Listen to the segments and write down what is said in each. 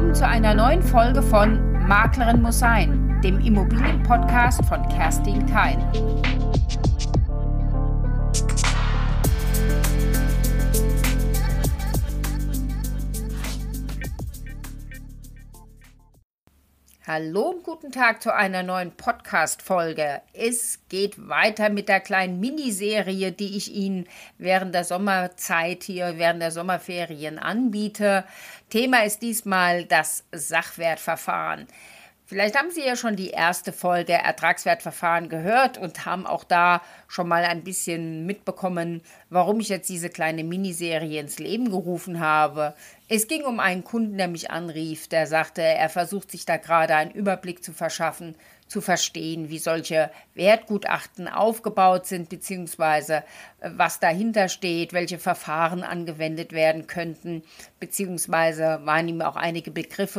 willkommen zu einer neuen Folge von Maklerin muss sein, dem Immobilienpodcast von Kerstin Keil. Hallo und guten Tag zu einer neuen Podcast-Folge. Es geht weiter mit der kleinen Miniserie, die ich Ihnen während der Sommerzeit hier, während der Sommerferien anbiete. Thema ist diesmal das Sachwertverfahren. Vielleicht haben Sie ja schon die erste Folge Ertragswertverfahren gehört und haben auch da schon mal ein bisschen mitbekommen, warum ich jetzt diese kleine Miniserie ins Leben gerufen habe. Es ging um einen Kunden, der mich anrief, der sagte, er versucht sich da gerade einen Überblick zu verschaffen, zu verstehen, wie solche Wertgutachten aufgebaut sind, beziehungsweise was dahinter steht, welche Verfahren angewendet werden könnten, beziehungsweise waren ihm auch einige Begriffe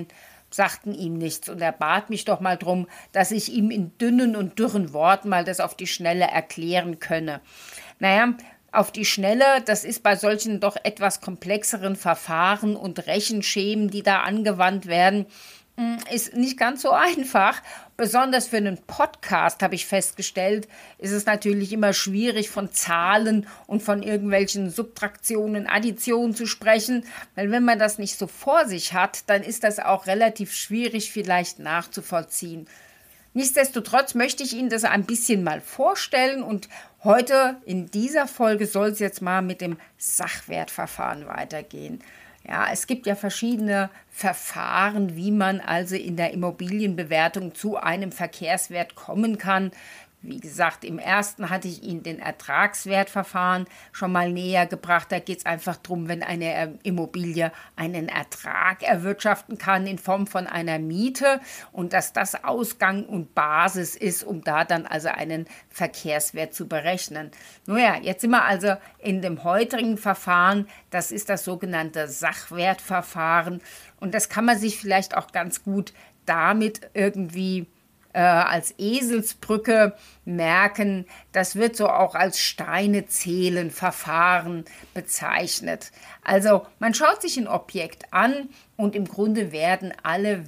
sagten ihm nichts und er bat mich doch mal drum, dass ich ihm in dünnen und dürren Worten mal das auf die Schnelle erklären könne. Naja, auf die Schnelle, das ist bei solchen doch etwas komplexeren Verfahren und Rechenschemen, die da angewandt werden, ist nicht ganz so einfach. Besonders für einen Podcast, habe ich festgestellt, ist es natürlich immer schwierig, von Zahlen und von irgendwelchen Subtraktionen, Additionen zu sprechen, weil wenn man das nicht so vor sich hat, dann ist das auch relativ schwierig vielleicht nachzuvollziehen. Nichtsdestotrotz möchte ich Ihnen das ein bisschen mal vorstellen und heute in dieser Folge soll es jetzt mal mit dem Sachwertverfahren weitergehen. Ja, es gibt ja verschiedene Verfahren, wie man also in der Immobilienbewertung zu einem Verkehrswert kommen kann. Wie gesagt, im ersten hatte ich Ihnen den Ertragswertverfahren schon mal näher gebracht. Da geht es einfach darum, wenn eine Immobilie einen Ertrag erwirtschaften kann in Form von einer Miete und dass das Ausgang und Basis ist, um da dann also einen Verkehrswert zu berechnen. Naja, jetzt sind wir also in dem heutigen Verfahren, das ist das sogenannte Sachwertverfahren und das kann man sich vielleicht auch ganz gut damit irgendwie als Eselsbrücke merken, das wird so auch als Steine-Zählen-Verfahren bezeichnet. Also man schaut sich ein Objekt an und im Grunde werden alle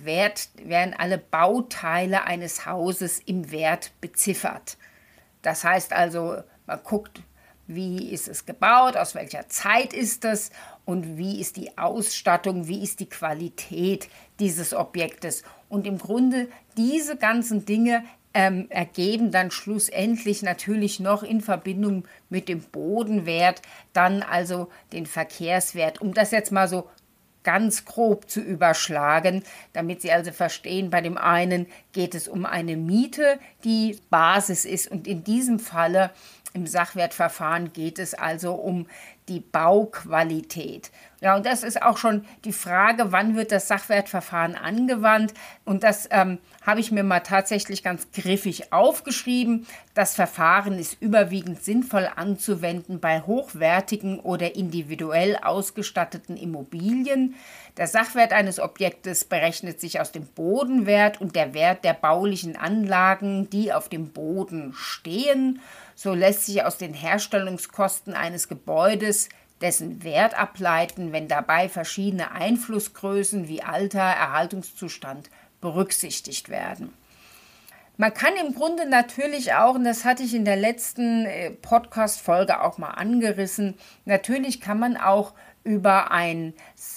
Bauteile eines Hauses im Wert beziffert. Das heißt also, man guckt, wie ist es gebaut, aus welcher Zeit ist es und wie ist die Ausstattung, wie ist die Qualität dieses Objektes. Und im Grunde diese ganzen Dinge ergeben dann schlussendlich natürlich noch in Verbindung mit dem Bodenwert dann also den Verkehrswert. Um das jetzt mal so ganz grob zu überschlagen, damit Sie also verstehen, bei dem einen geht es um eine Miete, die Basis ist und in diesem Falle im Sachwertverfahren geht es also um die Bauqualität. Ja, und das ist auch schon die Frage, wann wird das Sachwertverfahren angewandt? Und das habe ich mir mal tatsächlich ganz griffig aufgeschrieben. Das Verfahren ist überwiegend sinnvoll anzuwenden bei hochwertigen oder individuell ausgestatteten Immobilien. Der Sachwert eines Objektes berechnet sich aus dem Bodenwert und der Wert der baulichen Anlagen, die auf dem Boden stehen. So lässt sich aus den Herstellungskosten eines Gebäudes dessen Wert ableiten, wenn dabei verschiedene Einflussgrößen wie Alter, Erhaltungszustand berücksichtigt werden. Man kann im Grunde natürlich auch, und das hatte ich in der letzten Podcast-Folge auch mal angerissen, natürlich kann man auch über ein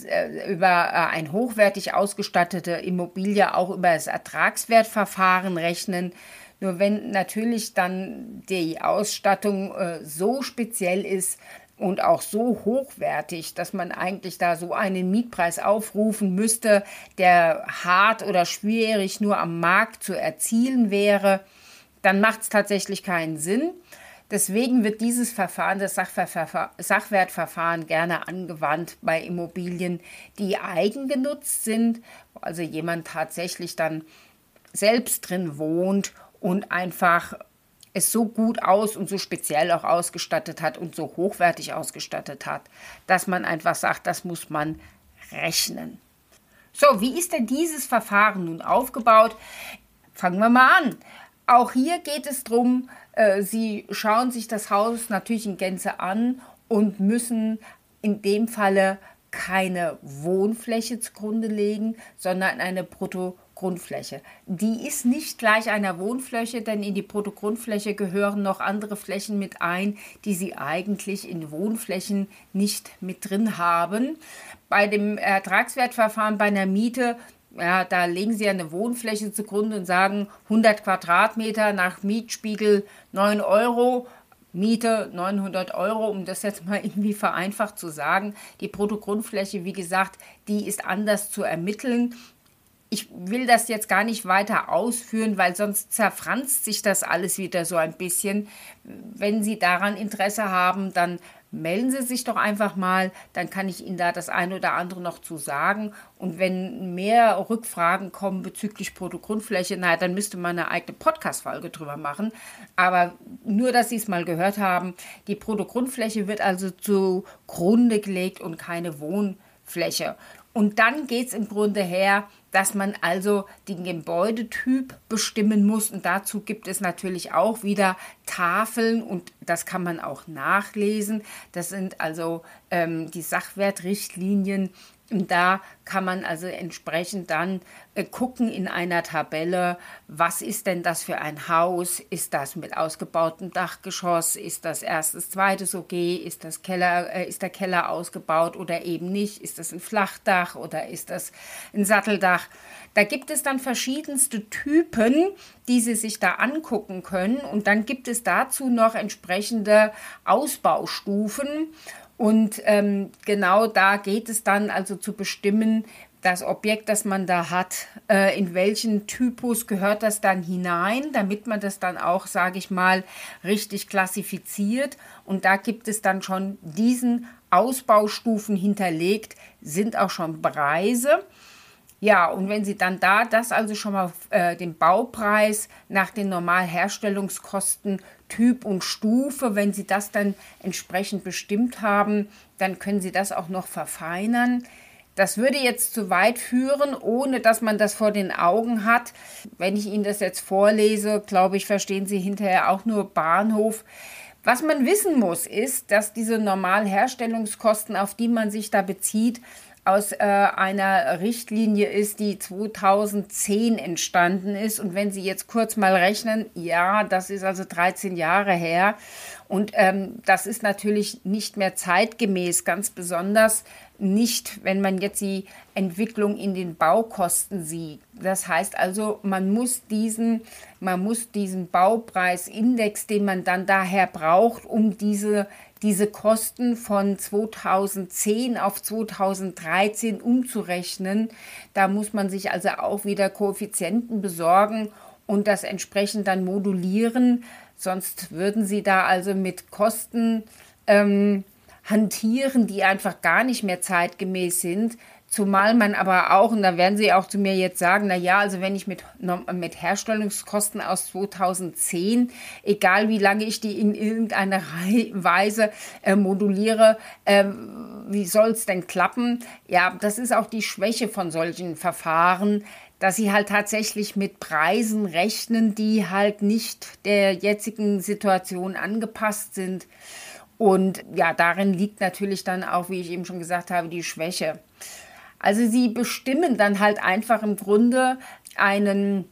hochwertig ausgestattete Immobilie auch über das Ertragswertverfahren rechnen. Nur wenn natürlich dann die Ausstattung so speziell ist und auch so hochwertig, dass man eigentlich da so einen Mietpreis aufrufen müsste, der hart oder schwierig nur am Markt zu erzielen wäre, dann macht es tatsächlich keinen Sinn. Deswegen wird dieses Verfahren, das Sachwertverfahren, gerne angewandt bei Immobilien, die eigengenutzt sind, also jemand tatsächlich dann selbst drin wohnt und einfach es so gut und so speziell auch ausgestattet hat und so hochwertig ausgestattet hat, dass man einfach sagt, das muss man rechnen. So, wie ist denn dieses Verfahren nun aufgebaut? Fangen wir mal an. Auch hier geht es darum, Sie schauen sich das Haus natürlich in Gänze an und müssen in dem Falle keine Wohnfläche zugrunde legen, sondern eine Bruttogrundfläche. Die ist nicht gleich einer Wohnfläche, denn in die Bruttogrundfläche gehören noch andere Flächen mit ein, die Sie eigentlich in Wohnflächen nicht mit drin haben. Bei dem Ertragswertverfahren bei einer Miete, ja, da legen Sie eine Wohnfläche zugrunde und sagen 100 Quadratmeter nach Mietspiegel 9 Euro. Miete 900 Euro, um das jetzt mal irgendwie vereinfacht zu sagen. Die Bruttogrundfläche, wie gesagt, die ist anders zu ermitteln. Ich will das jetzt gar nicht weiter ausführen, weil sonst zerfranst sich das alles wieder so ein bisschen. Wenn Sie daran Interesse haben, dann melden Sie sich doch einfach mal, dann kann ich Ihnen da das eine oder andere noch zu sagen. Und wenn mehr Rückfragen kommen bezüglich Bruttogrundfläche, naja, dann müsste man eine eigene Podcast-Folge drüber machen. Aber nur, dass Sie es mal gehört haben, die Bruttogrundfläche wird also zugrunde gelegt und keine Wohnfläche. Und dann geht es im Grunde her, dass man also den Gebäudetyp bestimmen muss. Und dazu gibt es natürlich auch wieder Tafeln und das kann man auch nachlesen. Das sind also die Sachwertrichtlinien. Und da kann man also entsprechend dann gucken in einer Tabelle, was ist denn das für ein Haus? Ist das mit ausgebautem Dachgeschoss? Ist das erstes, zweites OG? Ist der Keller ausgebaut oder eben nicht? Ist das ein Flachdach oder ist das ein Satteldach? Da gibt es dann verschiedenste Typen, die Sie sich da angucken können. Und dann gibt es dazu noch entsprechende Ausbaustufen. Und genau da geht es dann also zu bestimmen, das Objekt, das man da hat, in welchen Typus gehört das dann hinein, damit man das dann auch, sage ich mal, richtig klassifiziert. Und da gibt es dann schon diesen Ausbaustufen hinterlegt, sind auch schon Preise. Ja, und wenn Sie dann da das also schon mal den Baupreis nach den Normalherstellungskosten Typ und Stufe, wenn Sie das dann entsprechend bestimmt haben, dann können Sie das auch noch verfeinern. Das würde jetzt zu weit führen, ohne dass man das vor den Augen hat. Wenn ich Ihnen das jetzt vorlese, glaube ich, verstehen Sie hinterher auch nur Bahnhof. Was man wissen muss, ist, dass diese Normalherstellungskosten, auf die man sich da bezieht, aus einer Richtlinie ist, die 2010 entstanden ist. Und wenn Sie jetzt kurz mal rechnen, ja, das ist also 13 Jahre her. Und das ist natürlich nicht mehr zeitgemäß, ganz besonders nicht, wenn man jetzt die Entwicklung in den Baukosten sieht. Das heißt also, man muss diesen Baupreisindex, den man dann daher braucht, um diese Kosten von 2010 auf 2013 umzurechnen. Da muss man sich also auch wieder Koeffizienten besorgen und das entsprechend dann modulieren. Sonst würden Sie da also mit Kosten hantieren, die einfach gar nicht mehr zeitgemäß sind. Zumal man aber auch, und da werden Sie auch zu mir jetzt sagen, na ja, also wenn ich mit Herstellungskosten aus 2010, egal wie lange ich die in irgendeiner Weise moduliere, wie soll es denn klappen? Ja, das ist auch die Schwäche von solchen Verfahren, dass sie halt tatsächlich mit Preisen rechnen, die halt nicht der jetzigen Situation angepasst sind. Und ja, darin liegt natürlich dann auch, wie ich eben schon gesagt habe, die Schwäche. Also sie bestimmen dann halt einfach im Grunde einen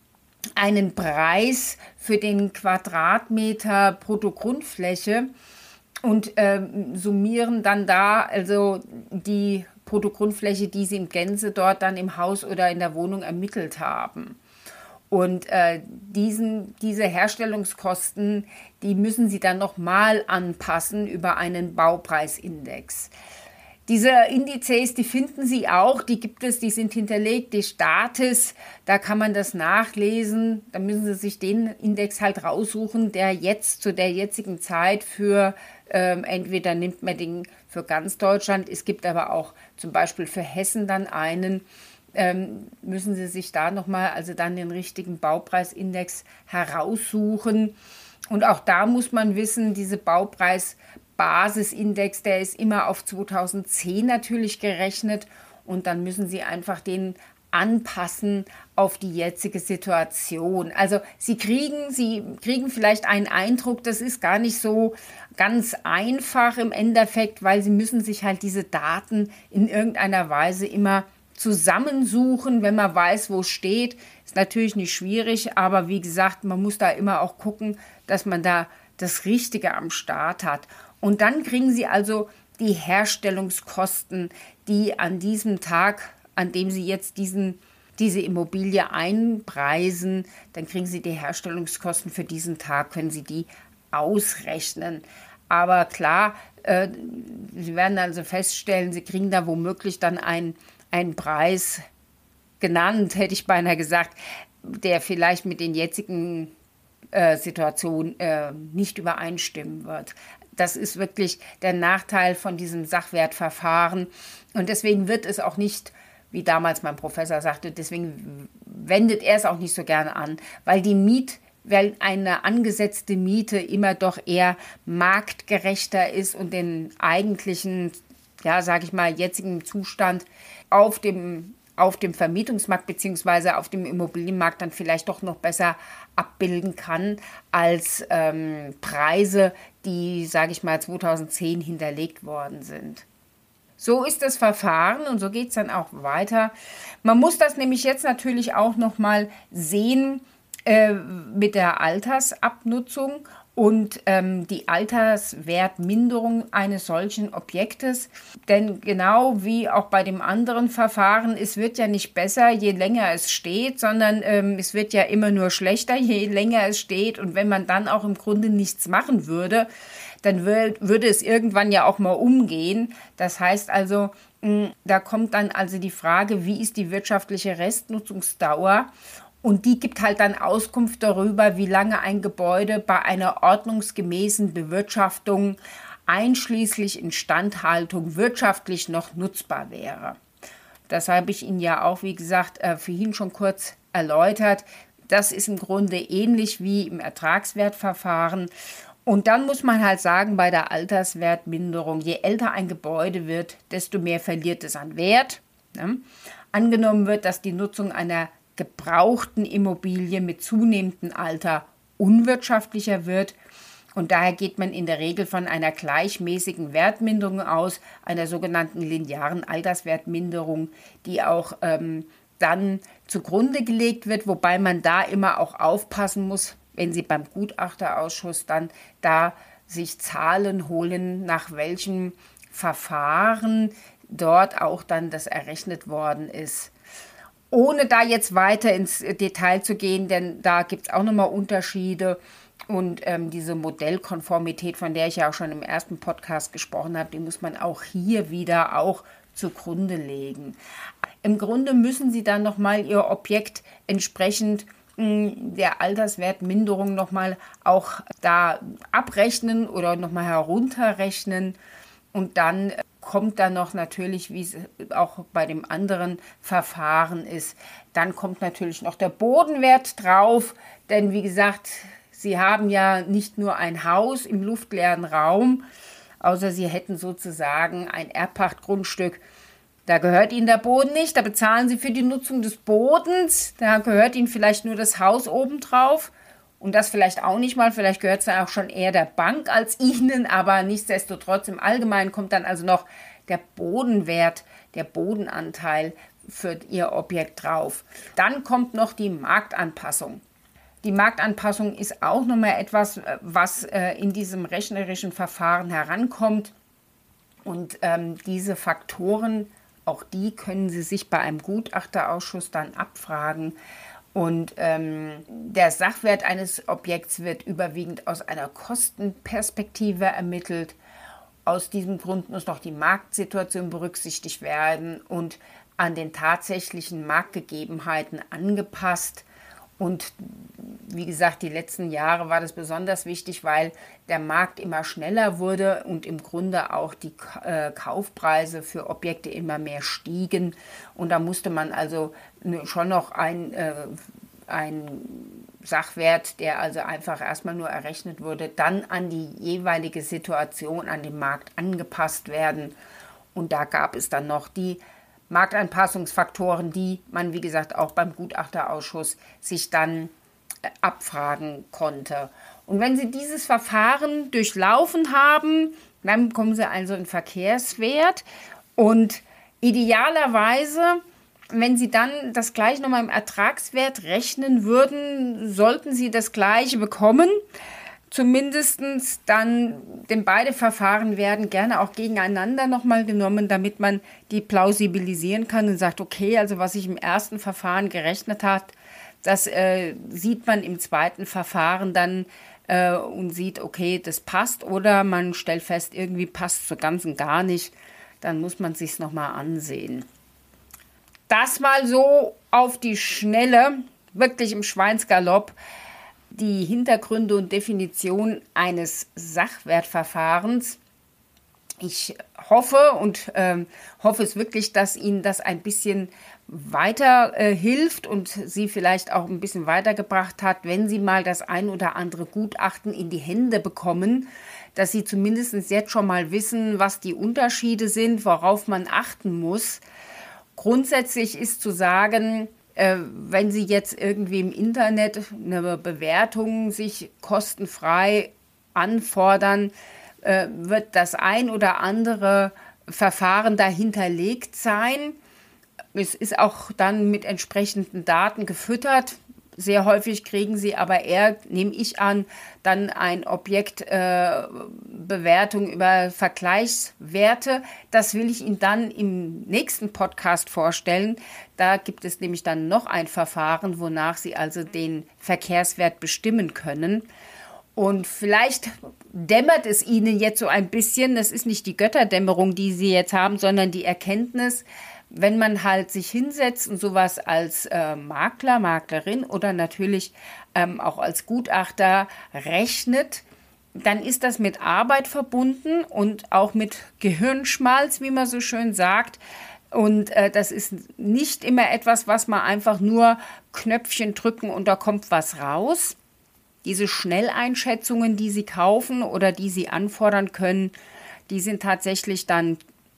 Preis für den Quadratmeter Bruttogrundfläche und summieren dann da also die Bruttogrundfläche, die sie in Gänze dort dann im Haus oder in der Wohnung ermittelt haben. Und diese Herstellungskosten, die müssen Sie dann nochmal anpassen über einen Baupreisindex. Diese Indizes, die finden Sie auch, die gibt es, die sind hinterlegt, die Statis, da kann man das nachlesen. Da müssen Sie sich den Index halt raussuchen, der jetzt zu der jetzigen Zeit für, entweder nimmt man den für ganz Deutschland, es gibt aber auch zum Beispiel für Hessen dann einen, müssen Sie sich da nochmal also dann den richtigen Baupreisindex heraussuchen. Und auch da muss man wissen, diese Baupreisindex, der ist immer auf 2010 natürlich gerechnet und dann müssen Sie einfach den anpassen auf die jetzige Situation. Also sie kriegen vielleicht einen Eindruck, das ist gar nicht so ganz einfach im Endeffekt, weil sie müssen sich halt diese Daten in irgendeiner Weise immer zusammensuchen, wenn man weiß, wo es steht. Ist natürlich nicht schwierig, aber wie gesagt, man muss da immer auch gucken, dass man da das Richtige am Start hat. Und dann kriegen sie also die Herstellungskosten, die an diesem Tag, an dem sie jetzt diese Immobilie einpreisen, dann kriegen sie die Herstellungskosten für diesen Tag, können sie die ausrechnen. Aber klar, sie werden also feststellen, sie kriegen da womöglich dann einen Preis genannt, hätte ich beinahe gesagt, der vielleicht mit den jetzigen Situationen nicht übereinstimmen wird. Das ist wirklich der Nachteil von diesem Sachwertverfahren. Und deswegen wird es auch nicht, wie damals mein Professor sagte, deswegen wendet er es auch nicht so gerne an, weil eine angesetzte Miete immer doch eher marktgerechter ist und den eigentlichen, ja, sage ich mal, jetzigen Zustand auf dem Vermietungsmarkt bzw. auf dem Immobilienmarkt dann vielleicht doch noch besser abbilden kann als Preise, die, sage ich mal, 2010 hinterlegt worden sind. So ist das Verfahren und so geht es dann auch weiter. Man muss das nämlich jetzt natürlich auch noch mal sehen mit der Altersabnutzung und die Alterswertminderung eines solchen Objektes. Denn genau wie auch bei dem anderen Verfahren, es wird ja nicht besser, je länger es steht, sondern es wird ja immer nur schlechter, je länger es steht. Und wenn man dann auch im Grunde nichts machen würde, dann würde es irgendwann ja auch mal umgehen. Das heißt also, da kommt dann also die Frage, wie ist die wirtschaftliche Restnutzungsdauer? Und die gibt halt dann Auskunft darüber, wie lange ein Gebäude bei einer ordnungsgemäßen Bewirtschaftung einschließlich Instandhaltung wirtschaftlich noch nutzbar wäre. Das habe ich Ihnen ja auch, wie gesagt, vorhin schon kurz erläutert. Das ist im Grunde ähnlich wie im Ertragswertverfahren. Und dann muss man halt sagen, bei der Alterswertminderung, je älter ein Gebäude wird, desto mehr verliert es an Wert. Ne? Angenommen wird, dass die Nutzung einer gebrauchten Immobilie mit zunehmendem Alter unwirtschaftlicher wird. Und daher geht man in der Regel von einer gleichmäßigen Wertminderung aus, einer sogenannten linearen Alterswertminderung, die auch dann zugrunde gelegt wird, wobei man da immer auch aufpassen muss, wenn Sie beim Gutachterausschuss dann da sich Zahlen holen, nach welchem Verfahren dort auch dann das errechnet worden ist. Ohne da jetzt weiter ins Detail zu gehen, denn da gibt es auch nochmal Unterschiede und diese Modellkonformität, von der ich ja auch schon im ersten Podcast gesprochen habe, die muss man auch hier wieder auch zugrunde legen. Im Grunde müssen Sie dann nochmal Ihr Objekt entsprechend der Alterswertminderung nochmal auch da abrechnen oder nochmal herunterrechnen und dann kommt dann noch natürlich, wie es auch bei dem anderen Verfahren ist, dann kommt natürlich noch der Bodenwert drauf, denn wie gesagt, Sie haben ja nicht nur ein Haus im luftleeren Raum, außer Sie hätten sozusagen ein Erbpachtgrundstück. Da gehört Ihnen der Boden nicht, da bezahlen Sie für die Nutzung des Bodens, da gehört Ihnen vielleicht nur das Haus obendrauf. Und das vielleicht auch nicht mal, vielleicht gehört es dann auch schon eher der Bank als Ihnen, aber nichtsdestotrotz im Allgemeinen kommt dann also noch der Bodenwert, der Bodenanteil für Ihr Objekt drauf. Dann kommt noch die Marktanpassung. Die Marktanpassung ist auch nochmal etwas, was in diesem rechnerischen Verfahren herankommt. Und diese Faktoren, auch die können Sie sich bei einem Gutachterausschuss dann abfragen. Und der Sachwert eines Objekts wird überwiegend aus einer Kostenperspektive ermittelt. Aus diesem Grund muss noch die Marktsituation berücksichtigt werden und an den tatsächlichen Marktgegebenheiten angepasst. Und wie gesagt, die letzten Jahre war das besonders wichtig, weil der Markt immer schneller wurde und im Grunde auch die Kaufpreise für Objekte immer mehr stiegen. Und da musste man also schon noch ein Sachwert, der also einfach erstmal nur errechnet wurde, dann an die jeweilige Situation, an den Markt angepasst werden. Und da gab es dann noch die Markteinpassungsfaktoren, die man, wie gesagt, auch beim Gutachterausschuss sich dann abfragen konnte. Und wenn Sie dieses Verfahren durchlaufen haben, dann bekommen Sie also einen Verkehrswert und idealerweise, wenn Sie dann das gleich nochmal im Ertragswert rechnen würden, sollten Sie das gleiche bekommen. Zumindest dann, denn beide Verfahren werden gerne auch gegeneinander nochmal genommen, damit man die plausibilisieren kann und sagt, okay, also was ich im ersten Verfahren gerechnet hat, das sieht man im zweiten Verfahren dann und sieht, okay, das passt, oder man stellt fest, irgendwie passt so ganz und gar nicht, dann muss man sich's nochmal ansehen. Das mal so auf die Schnelle, wirklich im Schweinsgalopp, die Hintergründe und Definition eines Sachwertverfahrens. Ich hoffe und hoffe es wirklich, dass Ihnen das ein bisschen weiter hilft und Sie vielleicht auch ein bisschen weitergebracht hat, wenn Sie mal das ein oder andere Gutachten in die Hände bekommen, dass Sie zumindest jetzt schon mal wissen, was die Unterschiede sind, worauf man achten muss. Grundsätzlich ist zu sagen, wenn Sie jetzt irgendwie im Internet eine Bewertung sich kostenfrei anfordern, wird das ein oder andere Verfahren dahinterlegt sein. Es ist auch dann mit entsprechenden Daten gefüttert. Sehr häufig kriegen Sie aber eher, nehme ich an, dann ein Objektbewertung über Vergleichswerte. Das will ich Ihnen dann im nächsten Podcast vorstellen. Da gibt es nämlich dann noch ein Verfahren, wonach Sie also den Verkehrswert bestimmen können. Und vielleicht dämmert es Ihnen jetzt so ein bisschen, das ist nicht die Götterdämmerung, die Sie jetzt haben, sondern die Erkenntnis, wenn man halt sich hinsetzt und sowas als Makler, Maklerin oder natürlich auch als Gutachter rechnet, dann ist das mit Arbeit verbunden und auch mit Gehirnschmalz, wie man so schön sagt. Und das ist nicht immer etwas, was man einfach nur Knöpfchen drücken und da kommt was raus. Diese Schnelleinschätzungen, die Sie kaufen oder die Sie anfordern können, die sind tatsächlich dann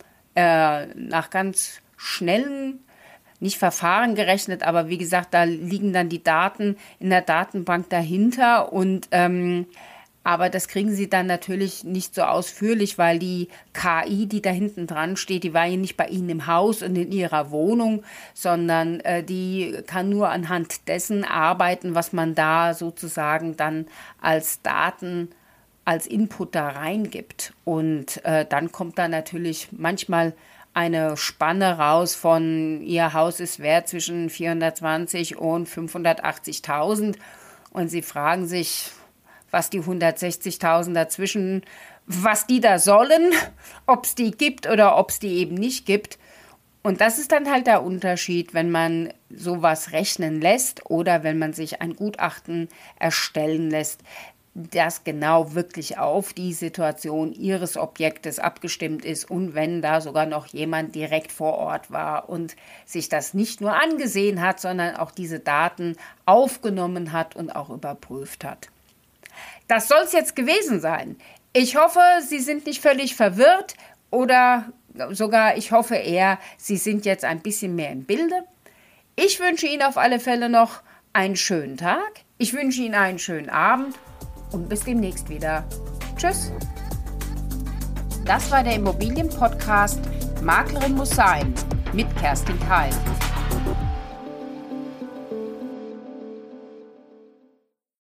nach ganz schnellen, nicht Verfahren gerechnet, aber wie gesagt, da liegen dann die Daten in der Datenbank dahinter und aber das kriegen Sie dann natürlich nicht so ausführlich, weil die KI, die da hinten dran steht, die war ja nicht bei Ihnen im Haus und in Ihrer Wohnung, sondern die kann nur anhand dessen arbeiten, was man da sozusagen dann als Daten, als Input da reingibt. Und dann kommt da natürlich manchmal eine Spanne raus von, Ihr Haus ist wert zwischen 420 und 580.000 und Sie fragen sich, was die 160.000 dazwischen, was die da sollen, ob es die gibt oder ob es die eben nicht gibt. Und das ist dann halt der Unterschied, wenn man sowas rechnen lässt oder wenn man sich ein Gutachten erstellen lässt, das genau wirklich auf die Situation Ihres Objektes abgestimmt ist und wenn da sogar noch jemand direkt vor Ort war und sich das nicht nur angesehen hat, sondern auch diese Daten aufgenommen hat und auch überprüft hat. Das soll es jetzt gewesen sein. Ich hoffe, Sie sind nicht völlig verwirrt oder sogar, ich hoffe eher, Sie sind jetzt ein bisschen mehr im Bilde. Ich wünsche Ihnen auf alle Fälle noch einen schönen Tag. Ich wünsche Ihnen einen schönen Abend und bis demnächst wieder. Tschüss. Das war der Immobilienpodcast Maklerin muss sein mit Kerstin Keil.